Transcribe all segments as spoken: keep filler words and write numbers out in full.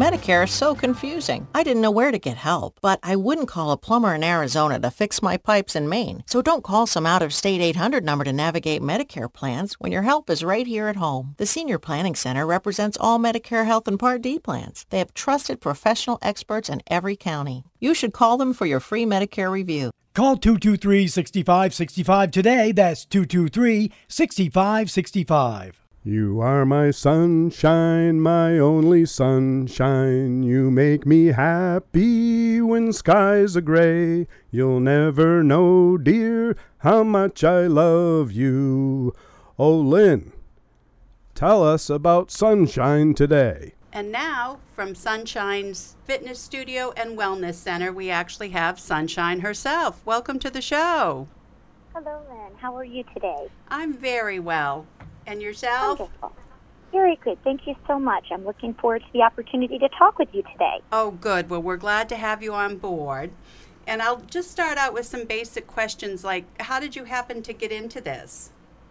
Medicare is so confusing. I didn't know where to get help, but I wouldn't call a plumber in Arizona to fix my pipes in Maine. So don't call some out-of-state eight hundred number to navigate Medicare plans when your help is right here at home. The Senior Planning Center represents all Medicare Health and Part D plans. They have trusted professional experts in every county. You should call them for your free Medicare review. Call two two three, six five six five today. That's two two three, six five six five. You are my sunshine, my only sunshine. You make me happy when skies are gray. You'll never know, dear, how much I love you. Oh, Lynn, tell us about Sunshine today. And now, from Sunshine's Fitness Studio and Wellness Center, we actually have Sunshine herself. Welcome to the show. Hello, Lynn. How are you today? I'm very well. And yourself? Wonderful. Very good. Thank you so much. I'm looking forward to the opportunity to talk with you today. Oh, good. Well, we're glad to have you on board. And I'll just start out with some basic questions like, how did you happen to get into this?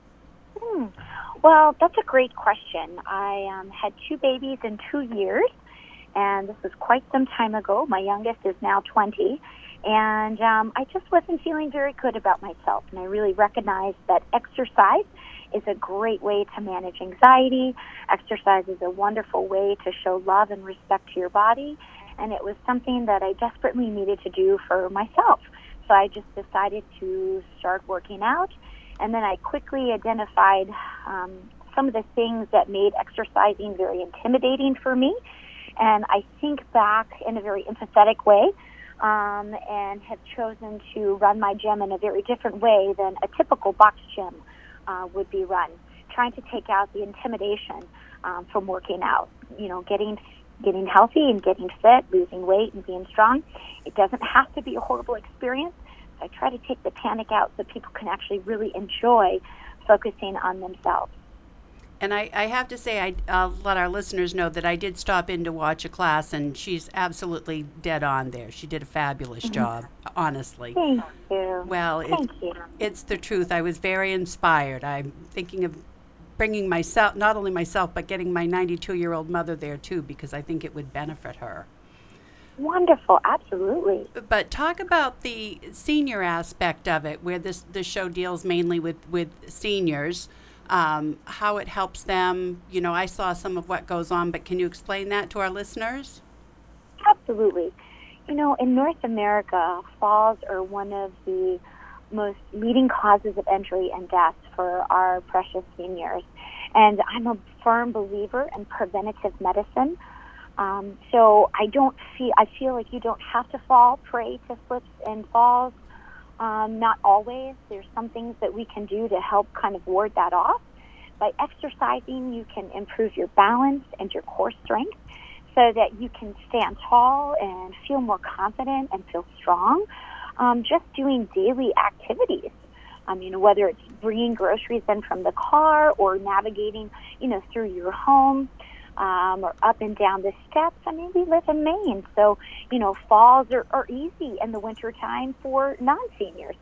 Hmm. Well, that's a great question. I um, had two babies in two years, and this was quite some time ago. My youngest is now twenty, and um, I just wasn't feeling very good about myself, and I really recognized that exercise is a great way to manage anxiety. Exercise is a wonderful way to show love and respect to your body, and it was something that I desperately needed to do for myself. So I just decided to start working out, and then I quickly identified um, some of the things that made exercising very intimidating for me, and I think back in a very empathetic way um, and have chosen to run my gym in a very different way than a typical box gym Uh, would be run, trying to take out the intimidation um, from working out. You know, getting getting healthy and getting fit, losing weight and being strong. It doesn't have to be a horrible experience. So I try to take the panic out so people can actually really enjoy focusing on themselves. And I, I have to say, I, I'll let our listeners know that I did stop in to watch a class, and she's absolutely dead on there. She did a fabulous mm-hmm. job, honestly. Thank you. Well, Thank it, you. It's the truth. I was very inspired. I'm thinking of bringing myself, not only myself, but getting my ninety-two-year-old mother there, too, because I think it would benefit her. Wonderful. Absolutely. But talk about the senior aspect of it, where this, this show deals mainly with, with seniors. Um, how it helps them. You know, I saw some of what goes on, but can you explain that to our listeners? Absolutely. You know, in North America, falls are one of the most leading causes of injury and death for our precious seniors. And I'm a firm believer in preventative medicine. Um, so I don't feel, I feel like you don't have to fall prey to slips and falls. Um, not always. There's some things that we can do to help kind of ward that off. By exercising, you can improve your balance and your core strength so that you can stand tall and feel more confident and feel strong. Um, just doing daily activities. Um, you know, whether it's bringing groceries in from the car or navigating, you know, through your home. Um, or up and down the steps. I mean, we live in Maine, so, you know, falls are, are easy in the wintertime for non-seniors.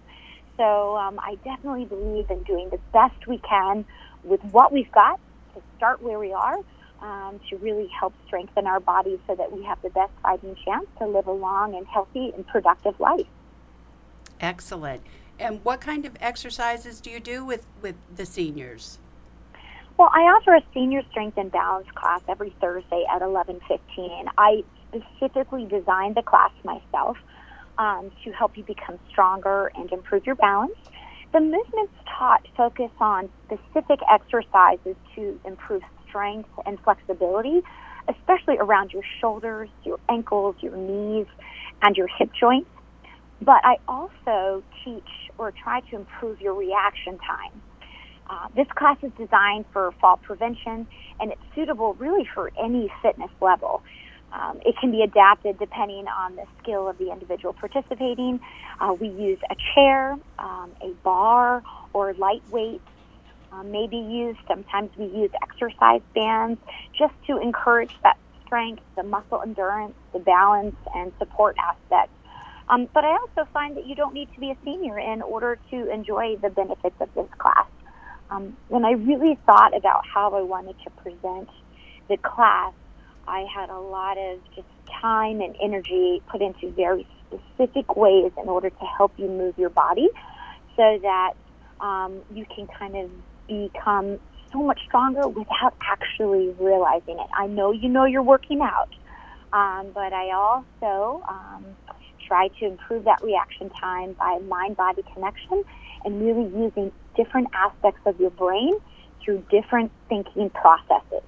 So um, I definitely believe in doing the best we can with what we've got to start where we are um, to really help strengthen our bodies so that we have the best fighting chance to live a long and healthy and productive life. Excellent. And what kind of exercises do you do with, with the seniors? Well, I offer a senior strength and balance class every Thursday at eleven fifteen. I specifically designed the class myself um, to help you become stronger and improve your balance. The movements taught focus on specific exercises to improve strength and flexibility, especially around your shoulders, your ankles, your knees, and your hip joints. But I also teach or try to improve your reaction time. Uh, this class is designed for fall prevention, and it's suitable really for any fitness level. Um, it can be adapted depending on the skill of the individual participating. Uh, we use a chair, um, a bar, or light weights uh, may be used. Sometimes we use exercise bands just to encourage that strength, the muscle endurance, the balance, and support aspects. Um, but I also find that you don't need to be a senior in order to enjoy the benefits of this class. Um, when I really thought about how I wanted to present the class, I had a lot of just time and energy put into very specific ways in order to help you move your body so that um, you can kind of become so much stronger without actually realizing it. I know you know you're working out, um, but I also um, try to improve that reaction time by mind-body connection and really using different aspects of your brain through different thinking processes.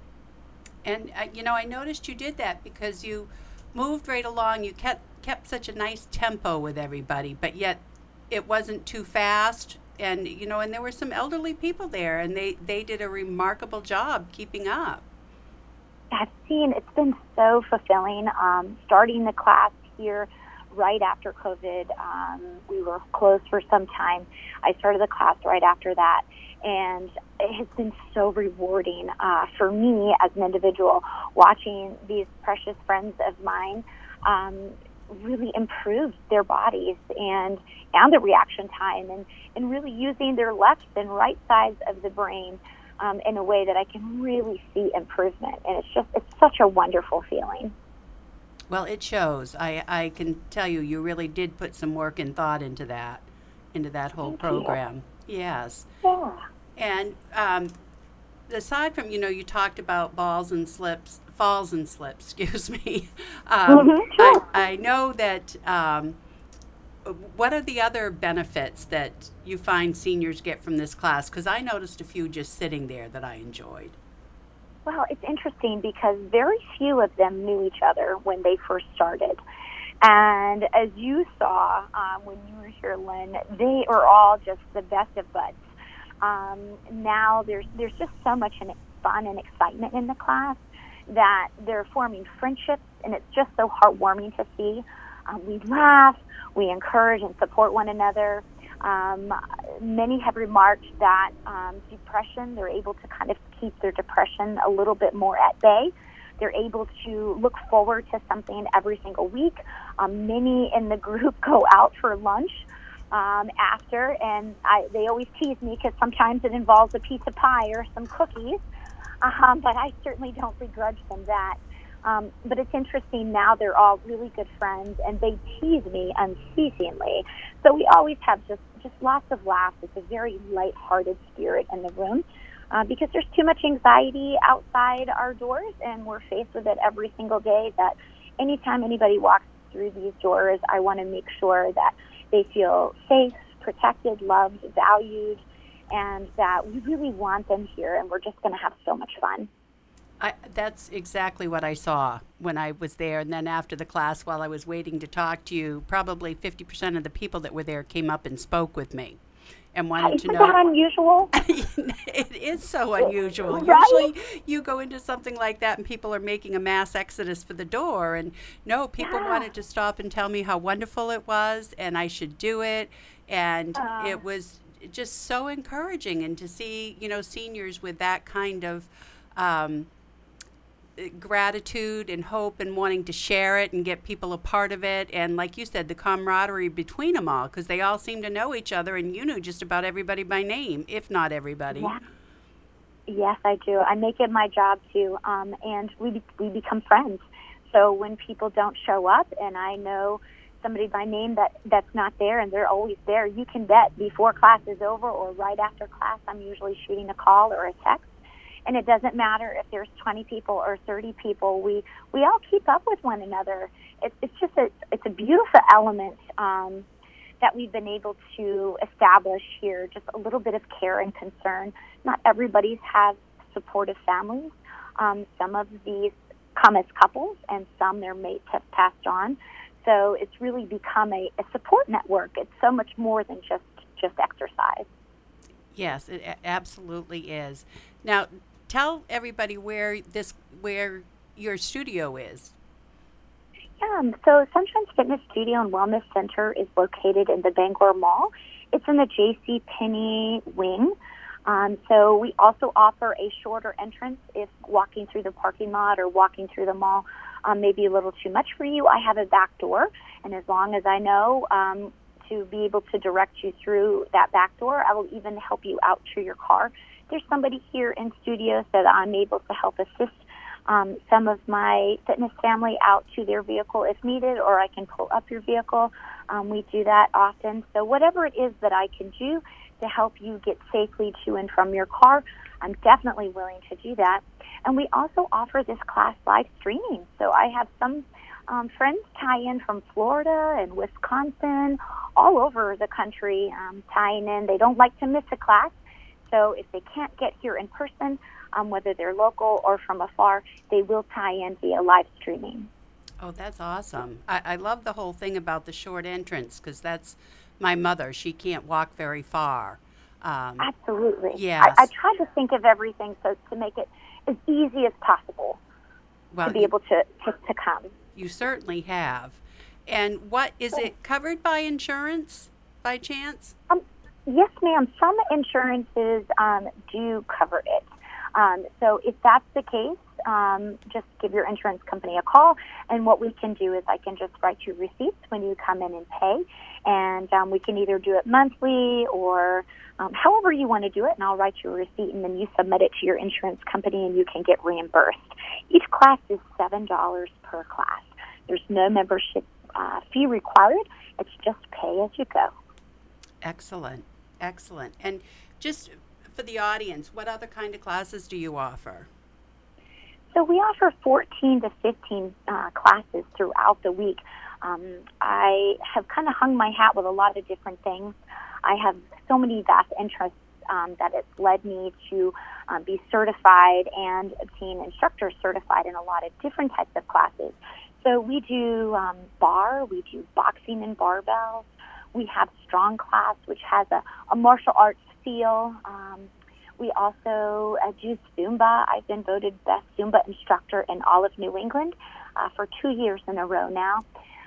And, uh, you know, I noticed you did that because you moved right along. You kept kept such a nice tempo with everybody, but yet it wasn't too fast. And, you know, and there were some elderly people there, and they, they did a remarkable job keeping up. I've seen, it's been so fulfilling. Um, starting the class here right after COVID, um, we were closed for some time. I started the class right after that. And it has been so rewarding uh, for me as an individual, watching these precious friends of mine um, really improve their bodies and and the reaction time, and, and really using their left and right sides of the brain um, in a way that I can really see improvement. And it's just, it's such a wonderful feeling. Well, it shows. I, I can tell you, you really did put some work and thought into that, into that whole Thank program. You. Yes. Yeah. And um, aside from, you know, you talked about balls and slips, falls and slips, excuse me. Um, Mm-hmm, sure. I, I know that, um, what are the other benefits that you find seniors get from this class? Because I noticed a few just sitting there that I enjoyed. Well, it's interesting because very few of them knew each other when they first started. And as you saw um, when you were here, Lynn, they are all just the best of buds. Um, now there's there's just so much fun and excitement in the class that they're forming friendships, and it's just so heartwarming to see. Um, we laugh, we encourage and support one another. Um, many have remarked that um, depression, they're able to kind of keep their depression a little bit more at bay. They're able to look forward to something every single week. Um, many in the group go out for lunch um, after, and I, they always tease me because sometimes it involves a piece of pie or some cookies, um, but I certainly don't begrudge them that. Um, but it's interesting now they're all really good friends, and they tease me unceasingly. So we always have just, just lots of laughs. It's a very lighthearted spirit in the room uh, because there's too much anxiety outside our doors, and we're faced with it every single day that anytime anybody walks through these doors, I want to make sure that they feel safe, protected, loved, valued, and that we really want them here, and we're just going to have so much fun. I, that's exactly what I saw when I was there. And then after the class, while I was waiting to talk to you, probably fifty percent of the people that were there came up and spoke with me and wanted Isn't to know. that unusual? It is so unusual. Right? Usually you go into something like that and people are making a mass exodus for the door. And no, people Yeah. wanted to stop and tell me how wonderful it was and I should do it. And Uh. it was just so encouraging. And to see, you know, seniors with that kind of um, gratitude and hope and wanting to share it and get people a part of it, and like you said, the camaraderie between them all, because they all seem to know each other, and you knew just about everybody by name, if not everybody. Yeah. Yes, I do. I make it my job to, um, and we be- we become friends. So when people don't show up, and I know somebody by name that that's not there, and they're always there, you can bet before class is over or right after class, I'm usually shooting a call or a text. And it doesn't matter if there's twenty people or thirty people. We we all keep up with one another. It's it's just a it's a beautiful element um, that we've been able to establish here. Just a little bit of care and concern. Not everybody's have supportive families. Um, some of these come as couples, and some their mates have passed on. So it's really become a, a support network. It's so much more than just just exercise. Yes, it a- absolutely is. Now, tell everybody where this where your studio is. Yeah, um, so Sunshine's Fitness Studio and Wellness Center is located in the Bangor Mall. It's in the J C Penney wing. Um, so we also offer a shorter entrance if walking through the parking lot or walking through the mall um, may be a little too much for you. I have a back door, and as long as I know um, to be able to direct you through that back door, I will even help you out to your car. There's somebody here in studio so that I'm able to help assist um, some of my fitness family out to their vehicle if needed, or I can pull up your vehicle. Um, we do that often. So whatever it is that I can do to help you get safely to and from your car, I'm definitely willing to do that. And we also offer this class live streaming. So I have some um, friends tie in from Florida and Wisconsin, all over the country um, tying in. They don't like to miss a class. So if they can't get here in person, um, whether they're local or from afar, they will tie in via live streaming. Oh, that's awesome. I, I love the whole thing about the short entrance, because that's my mother. She can't walk very far. Um, Absolutely. Yes. I, I try to think of everything so to make it as easy as possible well, to be able to, to, to come. You certainly have. And what, is it covered by insurance by chance? Um, yes, ma'am. Some insurances um, do cover it. Um, so if that's the case, um, just give your insurance company a call, and what we can do is I can just write you receipts when you come in and pay, and um, we can either do it monthly or um, however you want to do it, and I'll write you a receipt, and then you submit it to your insurance company, and you can get reimbursed. Each class is seven dollars per class. There's no membership uh, fee required. It's just pay as you go. Excellent. Excellent. And just for the audience, what other kind of classes do you offer? So we offer fourteen to fifteen uh, classes throughout the week. Um, I have kind of hung my hat with a lot of different things. I have so many vast interests um, that it's led me to um, be certified and obtain instructor certified in a lot of different types of classes. So we do um, bar, we do boxing and barbells. We have strong class, which has a, a martial arts feel. Um, we also uh, do Zumba. I've been voted best Zumba instructor in all of New England uh, for two years in a row now.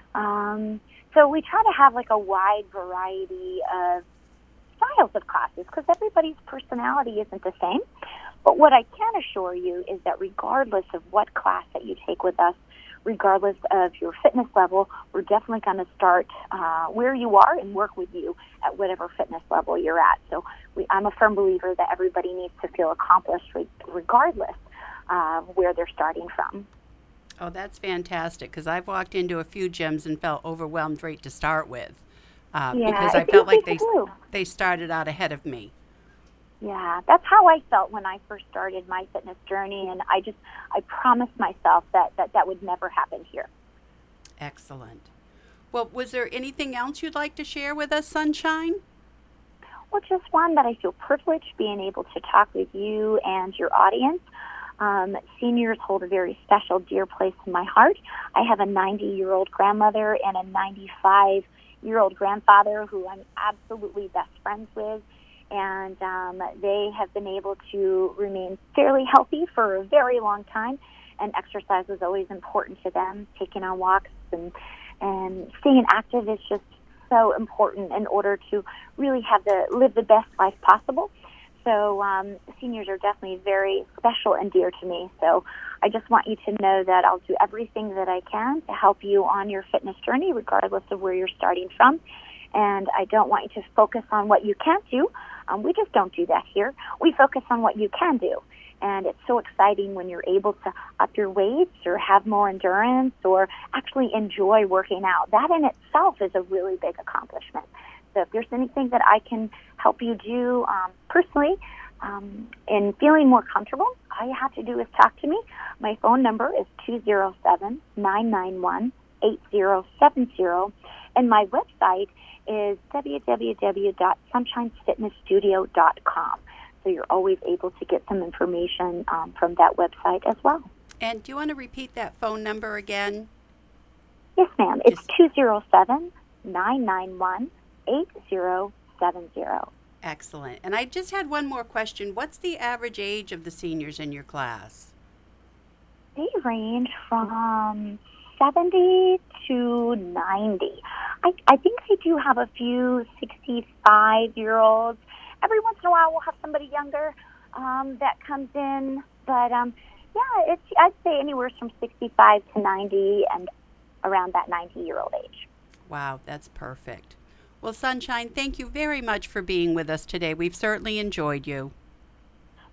Um, so we try to have like a wide variety of styles of classes because everybody's personality isn't the same. But what I can assure you is that regardless of what class that you take with us, regardless of your fitness level, we're definitely going to start uh, where you are and work with you at whatever fitness level you're at. So we, I'm a firm believer that everybody needs to feel accomplished re- regardless of where they're starting from. Oh, that's fantastic, because I've walked into a few gyms and felt overwhelmed right to start with uh, yeah, because I it's felt easy like they, to do. they started out ahead of me. Yeah, that's how I felt when I first started my fitness journey, and I just, I promised myself that that, that would never happen here. Excellent. Well, was there anything else you'd like to share with us, Sunshine? Well, just one that I feel privileged being able to talk with you and your audience. Um, seniors hold a very special, dear place in my heart. I have a ninety-year-old grandmother and a ninety-five-year-old grandfather who I'm absolutely best friends with. And um, they have been able to remain fairly healthy for a very long time, and exercise was always important to them. Taking on walks and, and staying active is just so important in order to really have the live the best life possible. So um, seniors are definitely very special and dear to me. So I just want you to know that I'll do everything that I can to help you on your fitness journey, regardless of where you're starting from. And I don't want you to focus on what you can't do. Um, we just don't do that here. We focus on what you can do. And it's so exciting when you're able to up your weights or have more endurance or actually enjoy working out. That in itself is a really big accomplishment. So if there's anything that I can help you do um, personally um, in feeling more comfortable, all you have to do is talk to me. My phone number is two oh seven, nine nine one, eight oh seven oh, and my website is w w w dot sunshine fitness studio dot com. So you're always able to get some information um, from that website as well. And do you want to repeat that phone number again? Yes, ma'am. It's Just... two oh seven, nine nine one, eight oh seven oh. Excellent. And I just had one more question. What's the average age of the seniors in your class? They range from seventy to ninety. I, I think I do have a few sixty-five-year-olds. Every once in a while we'll have somebody younger um, that comes in. But, um, yeah, it's I'd say anywhere from sixty-five to ninety and around that ninety-year-old age. Wow, that's perfect. Well, Sunshine, thank you very much for being with us today. We've certainly enjoyed you.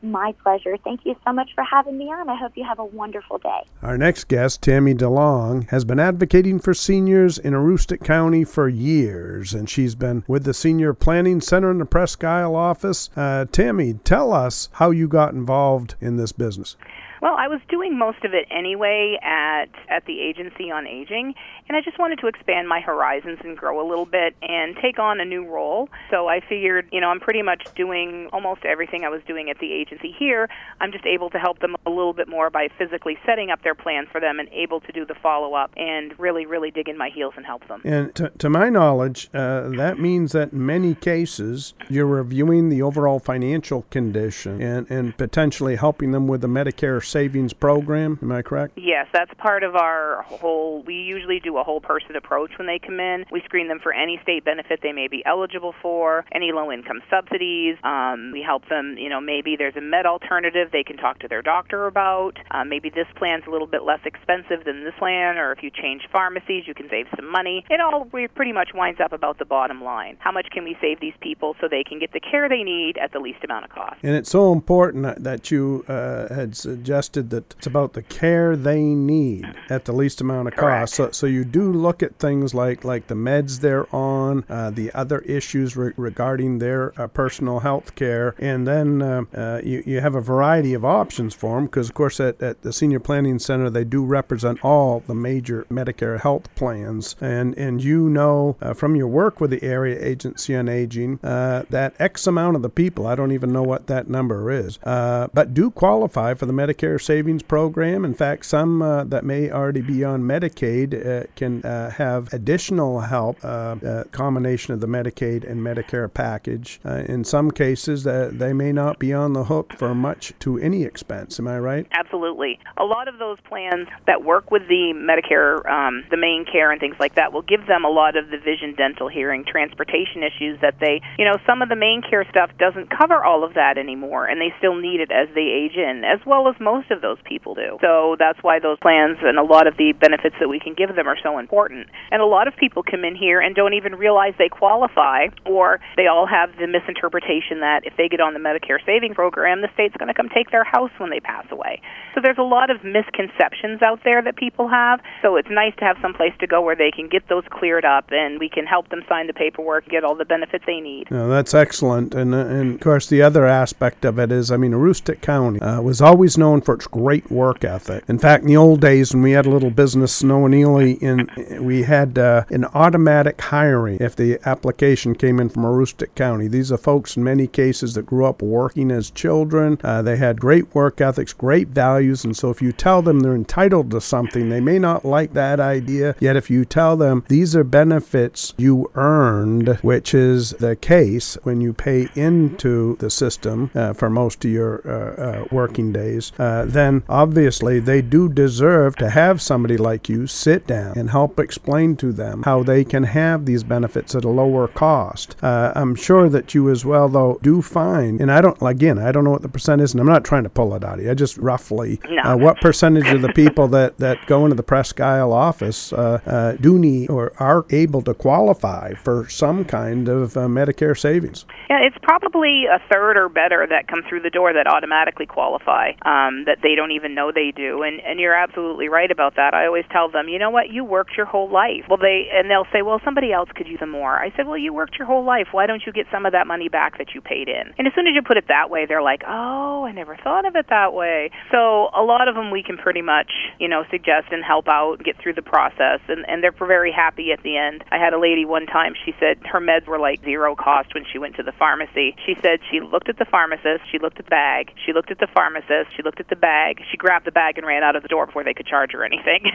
my pleasure. Thank you so much for having me on. I hope you have a wonderful day. Our next guest, Tammy DeLong, has been advocating for seniors in Aroostook County for years, and she's been with the Senior Planning Center in the Presque Isle office. Uh, Tammy, tell us how you got involved in this business. Well, I was doing most of it anyway at at the Agency on Aging, and I just wanted to expand my horizons and grow a little bit and take on a new role. So I figured, you know, I'm pretty much doing almost everything I was doing at the agency here. I'm just able to help them a little bit more by physically setting up their plans for them and able to do the follow-up and really, really dig in my heels and help them. And to, to my knowledge, uh, that means that in many cases you're reviewing the overall financial condition and, and potentially helping them with the Medicare savings program. Am I correct? Yes, that's part of our whole, we usually do a whole person approach when they come in. We screen them for any state benefit they may be eligible for, any low-income subsidies. Um, we help them, you know, maybe there's a med alternative they can talk to their doctor about. Uh, maybe this plan's a little bit less expensive than this plan, or if you change pharmacies, you can save some money. It all pretty much winds up about the bottom line. How much can we save these people so they can get the care they need at the least amount of cost? And it's so important that you uh, had suggested that it's about the care they need at the least amount of cost. So, so you do look at things like, like the meds they're on, uh, the other issues re- regarding their uh, personal health care, and then uh, uh, you, you have a variety of options for them because, of course, at, at the Senior Planning Center, they do represent all the major Medicare health plans. And, and you know uh, from your work with the Area Agency on Aging uh, that X amount of the people, I don't even know what that number is, uh, but do qualify for the Medicare savings program. In fact, some uh, that may already be on Medicaid uh, can uh, have additional help, uh, a combination of the Medicaid and Medicare package. Uh, in some cases, uh, they may not be on the hook for much to any expense. Am I right? Absolutely. A lot of those plans that work with the Medicare, um, the main care and things like that will give them a lot of the vision, dental, hearing, transportation issues that they, you know, some of the main care stuff doesn't cover all of that anymore, and they still need it as they age in, as well as most of those people do. So that's why those plans and a lot of the benefits that we can give them are so important. And a lot of people come in here and don't even realize they qualify, or they all have the misinterpretation that if they get on the Medicare saving program, the state's going to come take their house when they pass away. So there's a lot of misconceptions out there that people have. So it's nice to have some place to go where they can get those cleared up, and we can help them sign the paperwork, get all the benefits they need. No, that's excellent. And, uh, and of course, the other aspect of it is, I mean, Aroostook County uh, was always known for its great work ethic. In fact, in the old days when we had a little business, Snow and Ely, in, we had uh, an automatic hiring if the application came in from Aroostook County. These are folks in many cases that grew up working as children. Uh, they had great work ethics, great values, and so if you tell them they're entitled to something, they may not like that idea, yet if you tell them these are benefits you earned, which is the case when you pay into the system uh, for most of your uh, uh, working days, uh, then obviously they do deserve to have somebody like you sit down and help explain to them how they can have these benefits at a lower cost. Uh, I'm sure that you as well, though, do find, and I don't, again, I don't know what the percent is, and I'm not trying to pull it out of you, I just roughly, no. uh, what percentage of the people that, that go into the Presque Isle office uh, uh, do need or are able to qualify for some kind of uh, Medicare savings? Yeah, it's probably a third or better that come through the door that automatically qualify, um, that they don't even know they do. And, and you're absolutely right about that. I always tell them, you know what, you worked your whole life. Well, they and they'll say, well, somebody else could use them more. I said, well, you worked your whole life. Why don't you get some of that money back that you paid in? And as soon as you put it that way, they're like, oh, I never thought of it that way. So a lot of them we can pretty much, you know, suggest and help out, get through the process, and, and they're very happy at the end. I had a lady one time, she said her meds were like zero cost when she went to the pharmacy. She said she looked at the pharmacist, she looked at the bag, she looked at the pharmacist, she looked at the bag, she grabbed the bag and ran out of the door before they could charge her anything.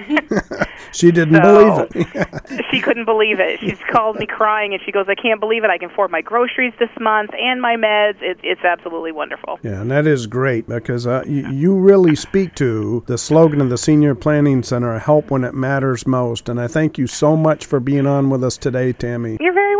She didn't so, believe it. She couldn't believe it. She's called me crying, and she goes, I can't believe it. I can afford my groceries this month and my meds. It, it's absolutely wonderful. Yeah, and that is great because uh, you, you really speak to the slogan of the Senior Planning Center, help when it matters most. And I thank you so much for being on with us today, Tammy. You're very welcome.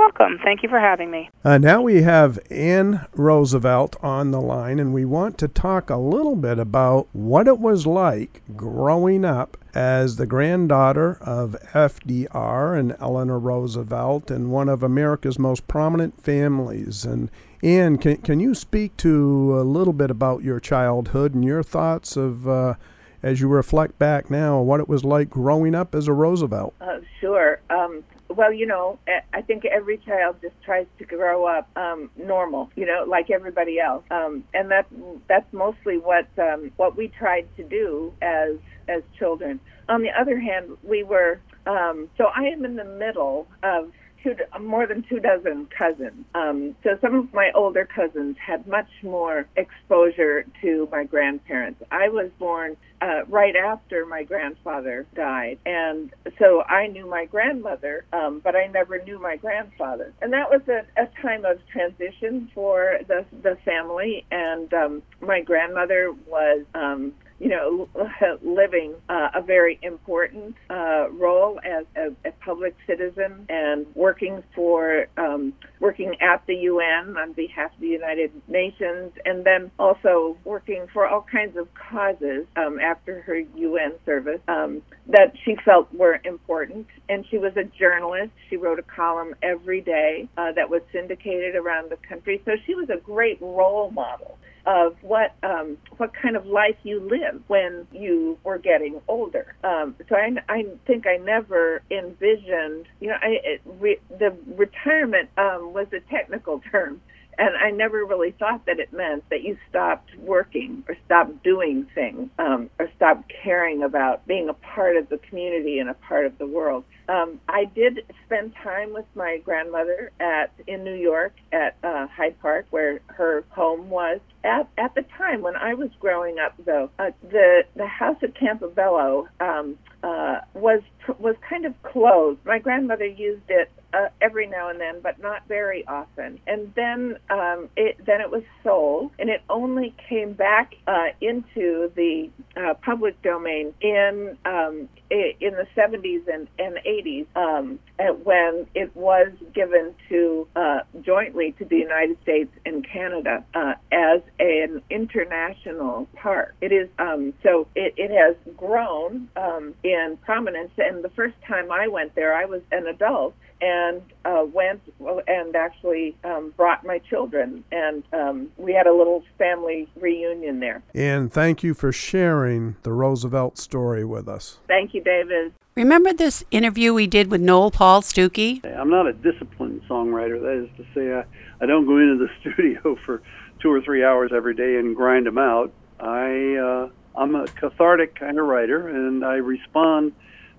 welcome. Thank you for having me. Uh, now we have Ann Roosevelt on the line, and we want to talk a little bit about what it was like growing up as the granddaughter of F D R and Eleanor Roosevelt and one of America's most prominent families. And Ann, can, can you speak to a little bit about your childhood and your thoughts of, uh, as you reflect back now, what it was like growing up as a Roosevelt? Uh, sure. Um, well, you know, I think every child just tries to grow up um, normal, you know, like everybody else, um, and that that's mostly what um, what we tried to do as as children. On the other hand, we were um, so I am in the middle of two, more than two dozen cousins. Um, so some of my older cousins had much more exposure to my grandparents. I was born uh, right after my grandfather died, and so I knew my grandmother, um, but I never knew my grandfather. And that was a, a time of transition for the the family. And um, my grandmother was Um, you know, living uh, a very important uh, role as a, a public citizen and working for, um, working at the U N on behalf of the United Nations, and then also working for all kinds of causes um, after her U N service um, that she felt were important. And she was a journalist. She wrote a column every day uh, that was syndicated around the country. So she was a great role model of what um, what kind of life you live when you were getting older. Um, so I, I think I never envisioned, you know, I, it, re, the retirement um, was a technical term, and I never really thought that it meant that you stopped working or stopped doing things um, or stopped caring about being a part of the community and a part of the world. Um, I did spend time with my grandmother at in New York at uh, Hyde Park, where her home was. At, at the time when I was growing up, though, uh, the the house at Campobello um, uh, was was kind of closed. My grandmother used it uh, every now and then, but not very often. And then um, it then it was sold, and it only came back uh, into the uh, public domain in um, in the seventies and, and eighties um, when it was given to uh, jointly to the United States and Canada uh, as an international park. It is um, so it, it has grown um, in prominence. And the first time I went there, I was an adult and uh, went and actually um, brought my children, and um, we had a little family reunion there. And thank you for sharing the Roosevelt story with us. Thank you, David. Remember this interview we did with Noel Paul Stuckey? I'm not a disciplined songwriter. That is to say, I, I don't go into the studio for two or three hours every day and grind them out. I, uh, I'm a cathartic kind of writer, and I respond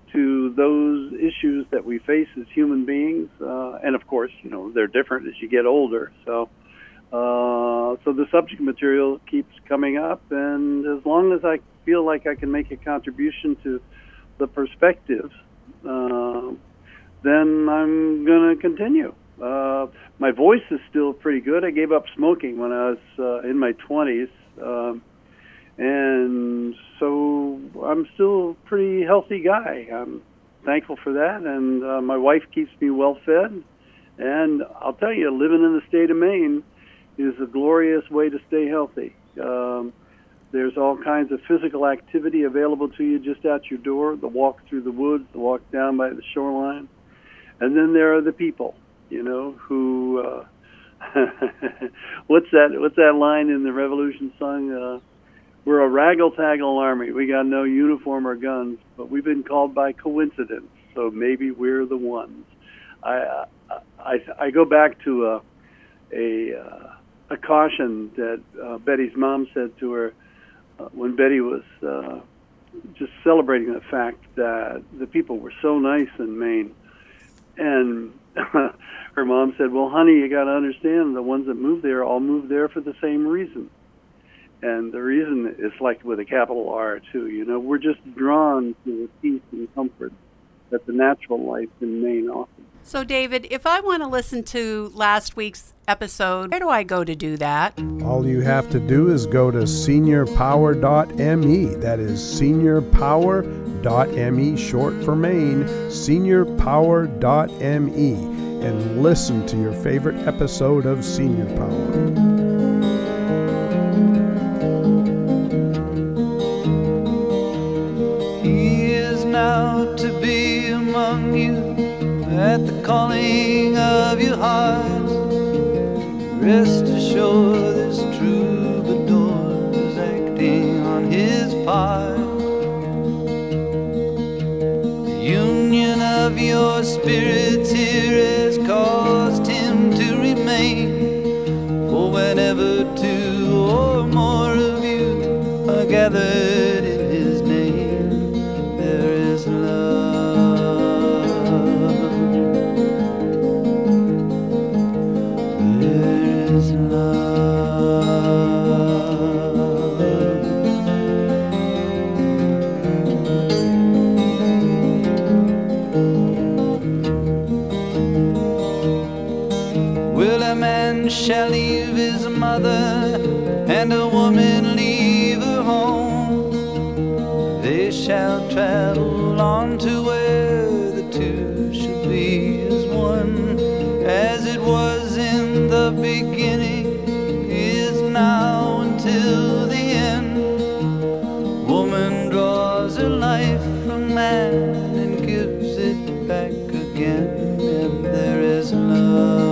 to those issues that we face as human beings. Uh, and of course, you know, they're different as you get older. So, uh, so the subject material keeps coming up, and as long as I feel like I can make a contribution to the perspectives, uh, then I'm going to continue. Uh, my voice is still pretty good. I gave up smoking when I was uh, in my twenties. Um, And so I'm still a pretty healthy guy. I'm thankful for that, and uh, my wife keeps me well fed. And I'll tell you, living in the state of Maine is a glorious way to stay healthy. Um, there's all kinds of physical activity available to you just out your door, the walk through the woods, the walk down by the shoreline. And then there are the people, you know, who, uh, what's that, what's that line in the Revolution song? Uh, We're a raggle-taggle army. We got no uniform or guns, but we've been called by coincidence, so maybe we're the ones. I I, I go back to a a, uh, a caution that uh, Betty's mom said to her uh, when Betty was uh, just celebrating the fact that the people were so nice in Maine. And her mom said, well, honey, you got to understand the ones that moved there all moved there for the same reason. And the reason is like with a capital R, too. You know, we're just drawn to the peace and comfort that the natural life in Maine offers. So, David, if I want to listen to last week's episode, where do I go to do that? All you have to do is go to senior power dot m e. That is senior power dot m e, short for Maine, senior power dot m e. and listen to your favorite episode of Senior Power. He is now to be among you at the calling of your heart. Rest assured this troubadour is acting on his part. The union of your spirits here has caused him to remain. For whenever two or more of you are gathered in his name, there is love. There is love. Will a man shall leave his mother, and a woman leave her home? They shall travel on to where the two shall be as one. As it was in the beginning, is now until the end. Woman draws her life from man and gives it back again, and there is love.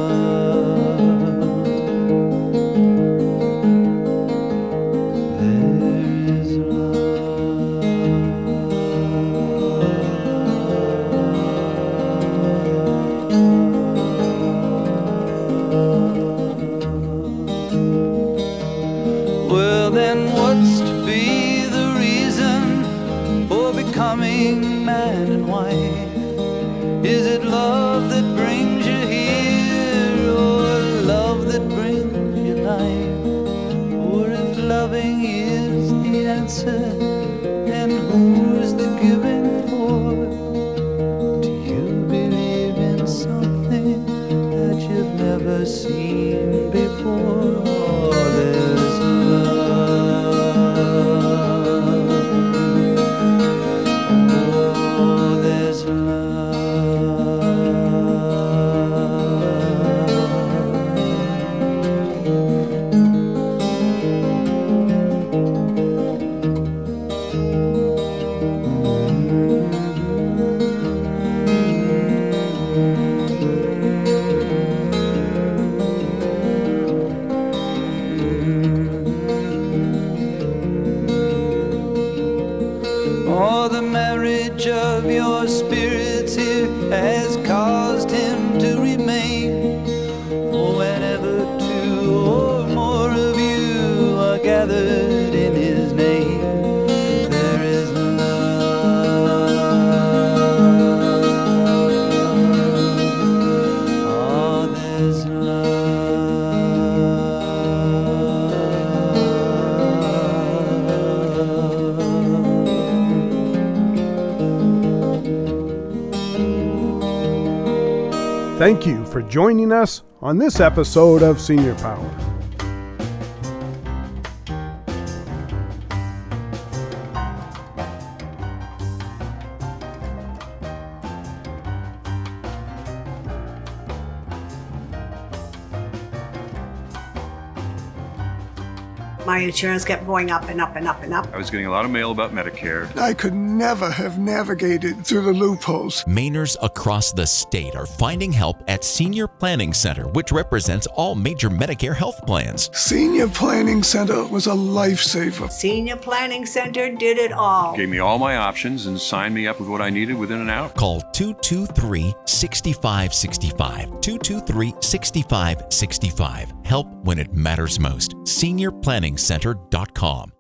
Well, then what's to be the reason for becoming man and wife? Is it love that brings you here, or love that brings you life? Or if loving is the answer, then who's the giving for? Do you believe in something that you've never seen before? Oh, there's Oh, there's Oh, the marriage of your spirits here has caused him to remain. For whenever two or more of you are gathered in his name, there is love. Oh, there's Thank you for joining us on this episode of Senior Power. My insurance kept going up and up and up and up. I was getting a lot of mail about Medicare. I could never have navigated through the loopholes. Mainers across the state are finding help at Senior Planning Center, which represents all major Medicare health plans. Senior Planning Center was a lifesaver. Senior Planning Center did it all. Gave me all my options and signed me up with what I needed within an hour. Call two two three, six five six five, two two three, six five six five. Help when it matters most. senior planning center dot com.